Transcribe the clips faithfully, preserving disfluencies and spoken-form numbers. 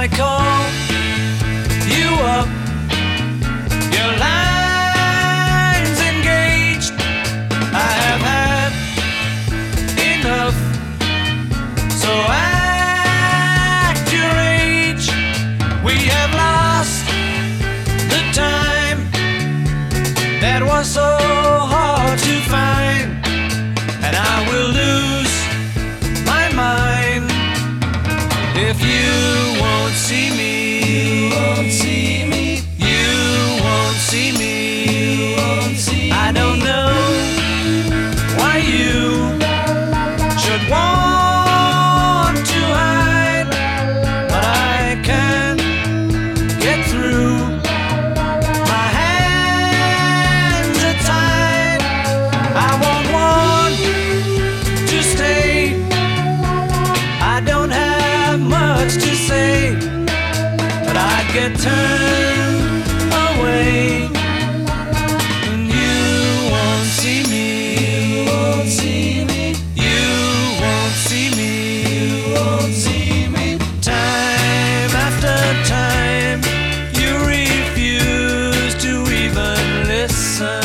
I call you up, your line's engaged. I have had enough, so act your age. We have lost the time that was so hard to find, and I will lose my mind if you won't see me. You won't see me. You won't see me. You won't see me. I don't know why you should want to hide, but I can't get through. My hands are tied. I won't want to stay. I don't have much to say, but I'd get turned away, and you won't see me. You won't see me. You won't see me. You won't see me. Time after time, you refuse to even listen.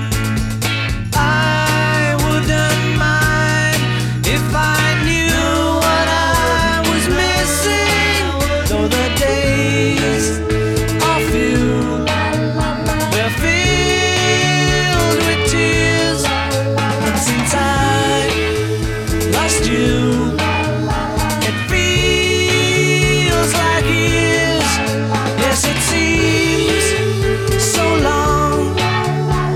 I wouldn't mind if I knew what I was missing, though the days are few, they're filled with tears. And since I lost you, it feels like years. Yes, it seems so long,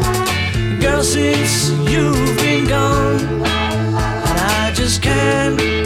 girl, since you've been gone, and I just can't